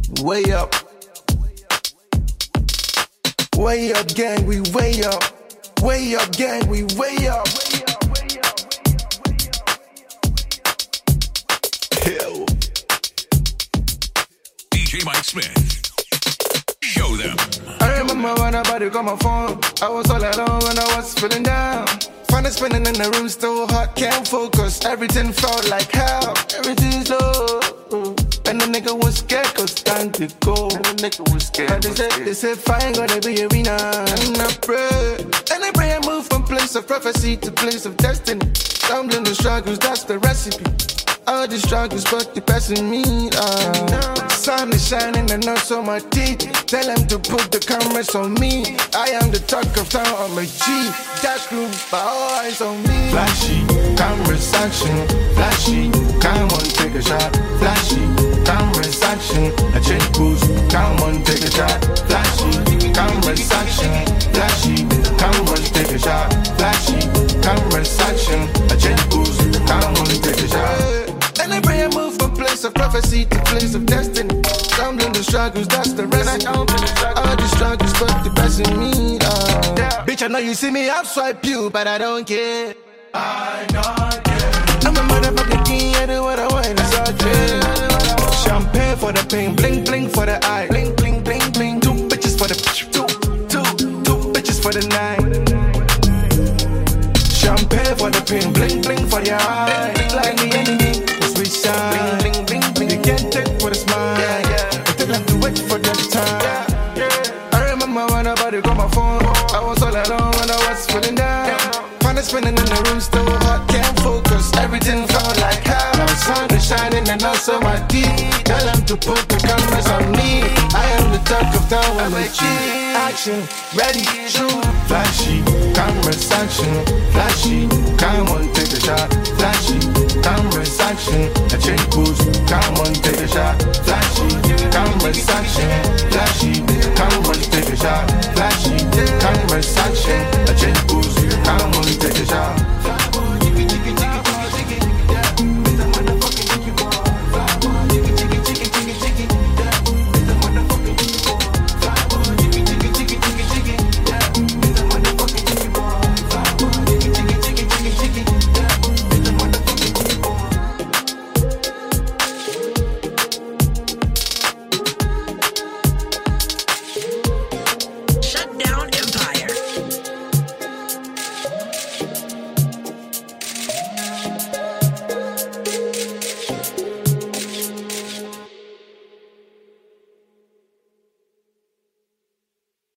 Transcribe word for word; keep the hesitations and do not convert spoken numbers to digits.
Way up. Way up, gang, we way up. Way up, gang, we way up. Hell. D J Mike Smith. Show them. I remember when I body got my phone. I was all alone when I was feeling down. Find it spinning in the room, still hot, can't focus. Everything felt like hell. Everything's low. And the nigga was scared cause time to go. And the nigga was scared. And they said, they said, fine, gonna be a winner. And I pray. And I pray I move from place of prophecy to place of destiny. Stumbling the struggles, that's the recipe. All the struggles, but the passing me. Uh, sun is shining and not so much teeth. Tell them to put the cameras on me. I am the talk of town, I'm a G. Dash room, but all eyes on me. Flashy, cameras action. Flashy, come on, take a shot. Flashy, cameras action. A chain boost, come on, take a shot. Flashy, cameras action. Flashy, come on, take a shot. Flashy, cameras action. A chain boost, come on, take a shot. And I pray I move from place of prophecy to place of destiny. Stumbling the struggles, that's the rest. All the struggles, but the best in me. Uh. Yeah. Bitch, I know you see me, I'll swipe you, but I don't care. I don't care. I'm a motherfucking king, I do what I want, it's all true. Champagne for the pain, bling bling for the eye. Bling bling bling bling. Two bitches for the two, two, two bitches for the night. Champagne for the pain, bling bling for the eye. Like the enemy. Bling, bling, bling, bling. You can't take what is mine. Yeah, yeah. I still have to wait for that time. Yeah, yeah. I remember when I body got my phone. I was all alone when I was feeling down. Found it spinning in the room, still hot, can't focus. Everything felt like hell. Now sun is shining and also my teeth. Tell them to put the cameras on me. I am the talk of town, I'm a G. Action, ready, shoot. Flashy, cameras action. Flashy, come on, take a shot. Flashy, cameras action. A chain boost, come on, take a shot. Flashy, cameras action. Flashy, come on, take a shot. Flashy, cameras